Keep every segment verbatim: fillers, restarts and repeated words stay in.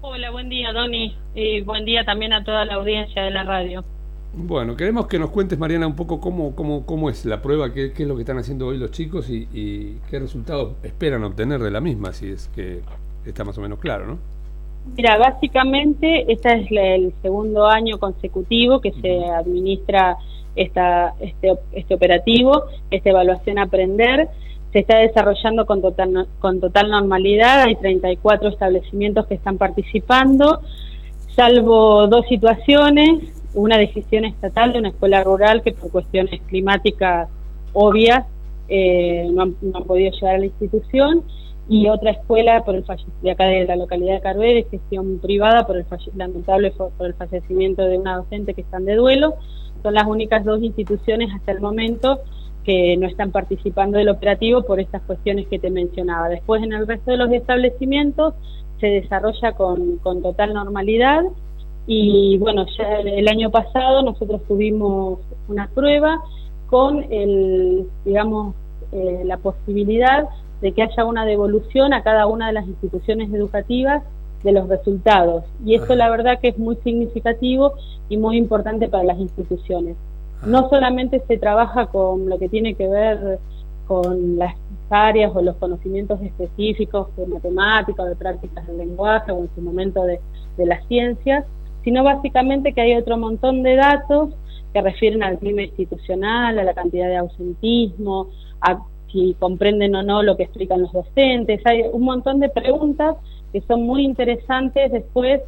Hola, buen día, Doni, y buen día también a toda la audiencia de la radio. Bueno, queremos que nos cuentes, Mariana, un poco cómo, cómo, cómo es la prueba, qué, qué es lo que están haciendo hoy los chicos y, y qué resultados esperan obtener de la misma, si es que está más o menos claro, ¿no? Mira, básicamente este es el segundo año consecutivo que se Uh-huh. administra esta, este, este operativo, esta evaluación Aprender. Se está desarrollando con total, con total normalidad, hay treinta y cuatro establecimientos que están participando, salvo dos situaciones, una decisión estatal de una escuela rural que por cuestiones climáticas obvias eh, no, han, no han podido llegar a la institución, y otra escuela por el de acá de la localidad de Carué, de gestión privada, por el lamentable por el fallecimiento de una docente que están de duelo. Son las únicas dos instituciones hasta el momento que no están participando del operativo por estas cuestiones que te mencionaba. Después, en el resto de los establecimientos se desarrolla con, con total normalidad. Y bueno, ya el año pasado nosotros tuvimos una prueba con el, digamos, eh, la posibilidad de que haya una devolución a cada una de las instituciones educativas de los resultados. Y esto la verdad que es muy significativo y muy importante para las instituciones. No solamente se trabaja con lo que tiene que ver con las áreas o los conocimientos específicos de matemática o de prácticas del lenguaje o en su momento de, de las ciencias, sino básicamente que hay otro montón de datos que refieren al clima institucional, a la cantidad de ausentismo, a si comprenden o no lo que explican los docentes. Hay un montón de preguntas que son muy interesantes después.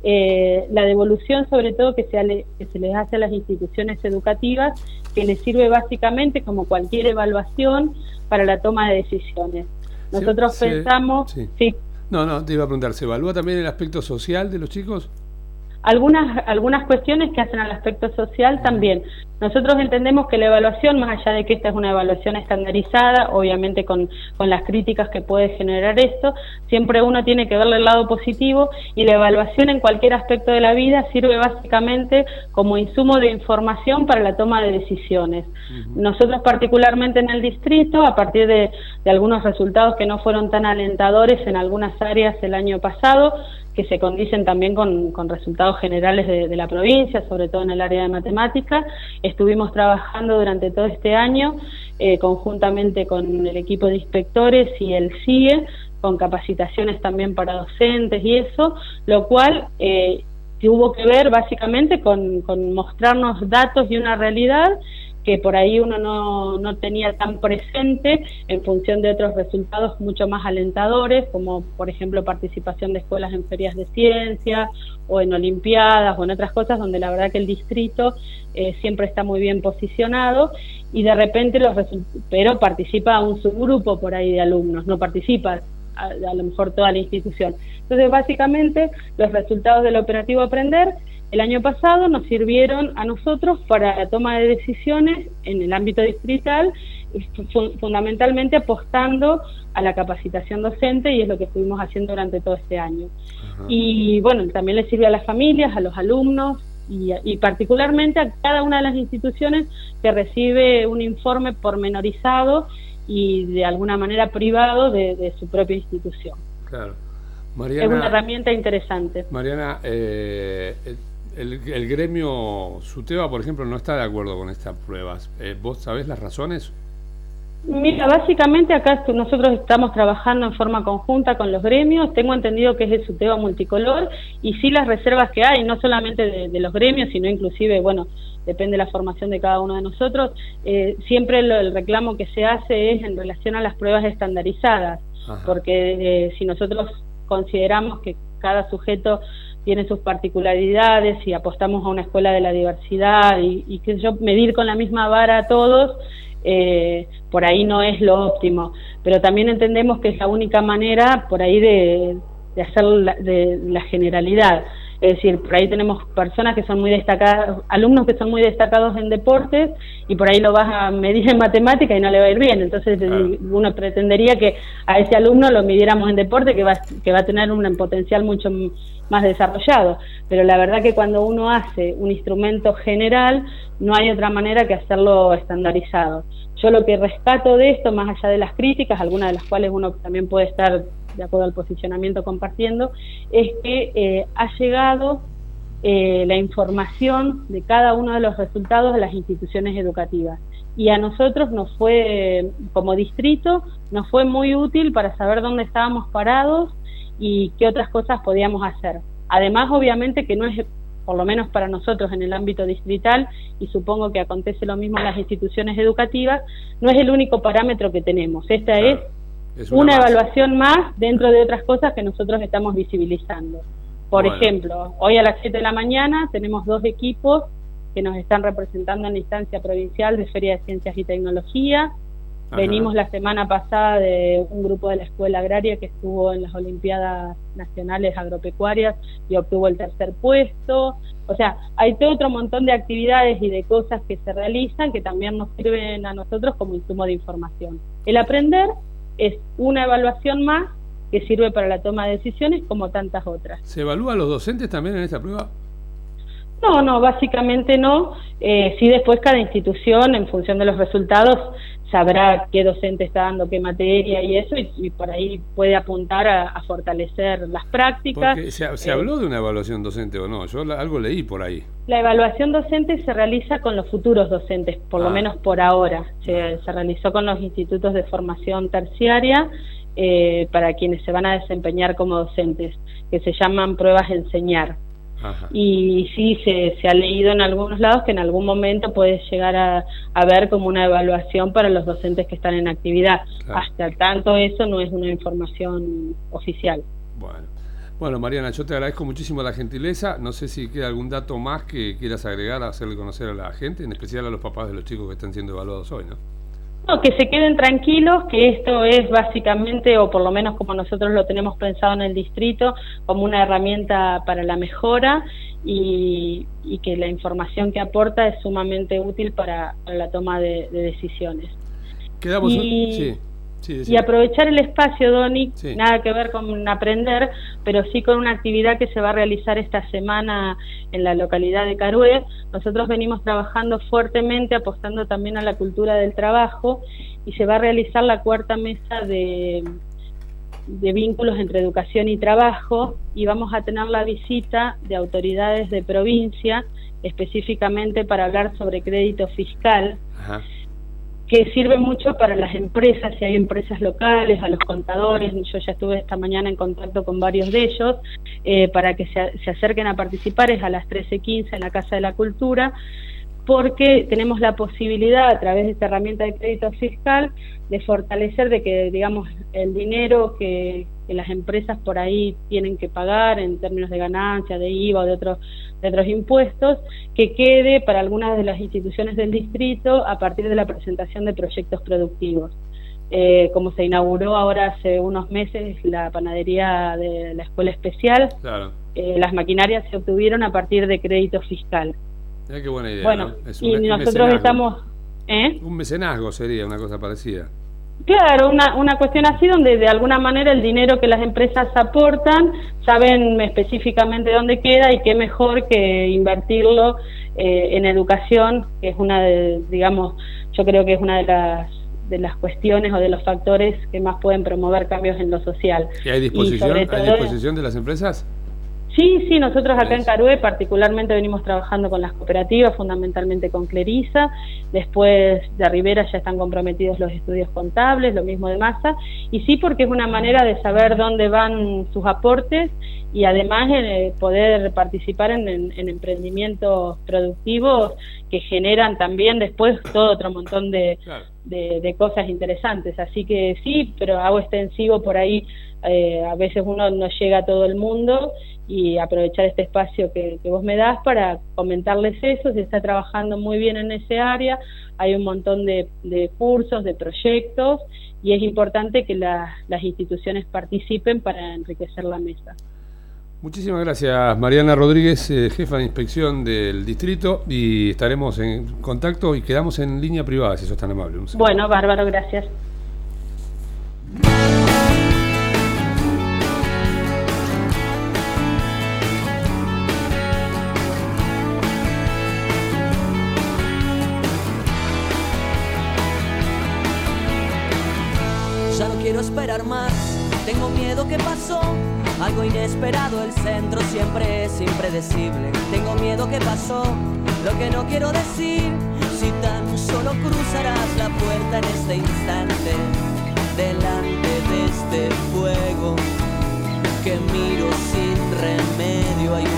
Eh, la devolución, sobre todo, que se, ale, que se les hace a las instituciones educativas, que les sirve básicamente como cualquier evaluación para la toma de decisiones. Nosotros se, pensamos... Se, sí. Sí. No, no, te iba a preguntar, ¿se evalúa también el aspecto social de los chicos? Algunas, algunas cuestiones que hacen al aspecto social también. Nosotros entendemos que la evaluación, más allá de que esta es una evaluación estandarizada, obviamente con, con las críticas que puede generar esto, siempre uno tiene que verle el lado positivo, y la evaluación en cualquier aspecto de la vida sirve básicamente como insumo de información para la toma de decisiones. Uh-huh. Nosotros particularmente en el distrito, a partir de, de algunos resultados que no fueron tan alentadores en algunas áreas el año pasado, que se condicen también con, con resultados generales de, de la provincia, sobre todo en el área de matemática. Estuvimos trabajando durante todo este año, eh, conjuntamente con el equipo de inspectores y el C I E, con capacitaciones también para docentes y eso, lo cual eh, tuvo que ver básicamente con, con mostrarnos datos y una realidad que por ahí uno no, no tenía tan presente en función de otros resultados mucho más alentadores, como por ejemplo participación de escuelas en ferias de ciencia o en olimpiadas o en otras cosas donde la verdad que el distrito eh, siempre está muy bien posicionado, y de repente los pero participa un subgrupo por ahí de alumnos, no participa a, a lo mejor toda la institución. Entonces básicamente los resultados del operativo Aprender el año pasado nos sirvieron a nosotros para la toma de decisiones en el ámbito distrital, fundamentalmente apostando a la capacitación docente, y es lo que estuvimos haciendo durante todo este año. Ajá. Y bueno, también le sirve a las familias, a los alumnos y, y particularmente a cada una de las instituciones que recibe un informe pormenorizado y de alguna manera privado de, de su propia institución. Claro. Mariana, es una herramienta interesante. Mariana, eh, el, el gremio SUTEBA, por ejemplo, no está de acuerdo con estas pruebas. Eh, ¿Vos sabés las razones? Mira, básicamente acá nosotros estamos trabajando en forma conjunta con los gremios. Tengo entendido que es el SUTEBA multicolor, y sí las reservas que hay, no solamente de, de los gremios, sino inclusive, bueno, depende de la formación de cada uno de nosotros, eh, siempre lo, el reclamo que se hace es en relación a las pruebas estandarizadas. Ajá. Porque eh, si nosotros consideramos que cada sujeto tiene sus particularidades y apostamos a una escuela de la diversidad y, y que yo medir con la misma vara a todos, eh, por ahí no es lo óptimo, pero también entendemos que es la única manera por ahí de, de hacer la, de la generalidad. Es decir, por ahí tenemos personas que son muy destacadas, alumnos que son muy destacados en deportes, y por ahí lo vas a medir en matemática y no le va a ir bien. Entonces, claro, uno pretendería que a ese alumno lo midiéramos en deporte, que va, que va a tener un potencial mucho más desarrollado. Pero la verdad que cuando uno hace un instrumento general, no hay otra manera que hacerlo estandarizado. Yo lo que rescato de esto, más allá de las críticas, algunas de las cuales uno también puede estar de acuerdo al posicionamiento compartiendo, es que eh, ha llegado eh, la información de cada uno de los resultados de las instituciones educativas. Y a nosotros nos fue, como distrito, nos fue muy útil para saber dónde estábamos parados y qué otras cosas podíamos hacer. Además, obviamente, que no es, por lo menos para nosotros en el ámbito distrital, y supongo que acontece lo mismo en las instituciones educativas, no es el único parámetro que tenemos. Esta claro, es, es una, una evaluación más dentro de otras cosas que nosotros estamos visibilizando. Por bueno. ejemplo, hoy a las siete de la mañana tenemos dos equipos que nos están representando en la instancia provincial de Feria de Ciencias y Tecnología. Ajá. Venimos la semana pasada de un grupo de la Escuela Agraria que estuvo en las Olimpiadas Nacionales Agropecuarias y obtuvo el tercer puesto. O sea, hay todo otro montón de actividades y de cosas que se realizan que también nos sirven a nosotros como insumo de información. El aprender es una evaluación más que sirve para la toma de decisiones como tantas otras. ¿Se evalúa a los docentes también en esta prueba? No, no, básicamente no. Eh, sí, después cada institución, en función de los resultados, sabrá qué docente está dando qué materia y eso, y, y por ahí puede apuntar a, a fortalecer las prácticas. Porque se, se eh, habló de una evaluación docente o no, yo la, algo leí por ahí. La evaluación docente se realiza con los futuros docentes, por ah. lo menos por ahora. Se, se realizó con los institutos de formación terciaria, eh, para quienes se van a desempeñar como docentes, que se llaman pruebas enseñar. Ajá. Y sí, se, se ha leído en algunos lados que en algún momento puede llegar a, a ver como una evaluación para los docentes que están en actividad. Claro. Hasta tanto eso no es una información oficial. Bueno. Bueno, Mariana, yo te agradezco muchísimo la gentileza. No sé si queda algún dato más que quieras agregar, a hacerle conocer a la gente, en especial a los papás de los chicos que están siendo evaluados hoy, ¿no? No, que se queden tranquilos, que esto es básicamente, o por lo menos como nosotros lo tenemos pensado en el distrito, como una herramienta para la mejora y, y que la información que aporta es sumamente útil para, para la toma de, de decisiones. Quedamos y, un... sí. Sí, y aprovechar el espacio, Doni, sí. Nada que ver con aprender, pero sí con una actividad que se va a realizar esta semana en la localidad de Carué. Nosotros venimos trabajando fuertemente, apostando también a la cultura del trabajo, y se va a realizar la cuarta mesa de, de vínculos entre educación y trabajo, y vamos a tener la visita de autoridades de provincia, específicamente para hablar sobre crédito fiscal. Ajá. Que sirve mucho para las empresas, si hay empresas locales, a los contadores. Yo ya estuve esta mañana en contacto con varios de ellos, eh, para que se, se acerquen a participar. Es a las trece quince en la Casa de la Cultura, porque tenemos la posibilidad, a través de esta herramienta de crédito fiscal, de fortalecer de que, digamos, el dinero que, que las empresas por ahí tienen que pagar en términos de ganancia, de I V A o de otros, de otros impuestos, que quede para algunas de las instituciones del distrito a partir de la presentación de proyectos productivos. Eh, como se inauguró ahora hace unos meses la panadería de la Escuela Especial, claro. eh, las maquinarias se obtuvieron a partir de crédito fiscal. Mira qué buena idea, bueno, ¿no? Es un, y nosotros mecenazgo. estamos... ¿eh? Un mecenazgo sería una cosa parecida. Claro, una, una cuestión así donde de alguna manera el dinero que las empresas aportan saben específicamente dónde queda, y qué mejor que invertirlo eh, en educación, que es una de, digamos, yo creo que es una de las de las cuestiones o de los factores que más pueden promover cambios en lo social. ¿Y hay disposición, y todo, ¿hay disposición de las empresas? Sí, sí, nosotros acá en Carué particularmente venimos trabajando con las cooperativas, fundamentalmente con Cleriza. Después de Rivera ya están comprometidos los estudios contables, lo mismo de Massa, y sí, porque es una manera de saber dónde van sus aportes y además eh, poder participar en, en, en emprendimientos productivos que generan también después todo otro montón de, claro. de, de cosas interesantes. Así que sí, pero hago extensivo por ahí, eh, a veces uno no llega a todo el mundo, y aprovechar este espacio que, que vos me das para comentarles eso. Se está trabajando muy bien en ese área, hay un montón de, de cursos, de proyectos, y es importante que la, las instituciones participen para enriquecer la mesa. Muchísimas gracias, Mariana Rodríguez, eh, jefa de inspección del distrito, y estaremos en contacto y quedamos en línea privada, si sos tan amable. Bueno, bárbaro, gracias. Ya no quiero esperar más, Tengo miedo que pasó algo inesperado, el centro siempre es impredecible. Tengo miedo que pasó lo que no quiero decir, si tan solo cruzarás la puerta en este instante.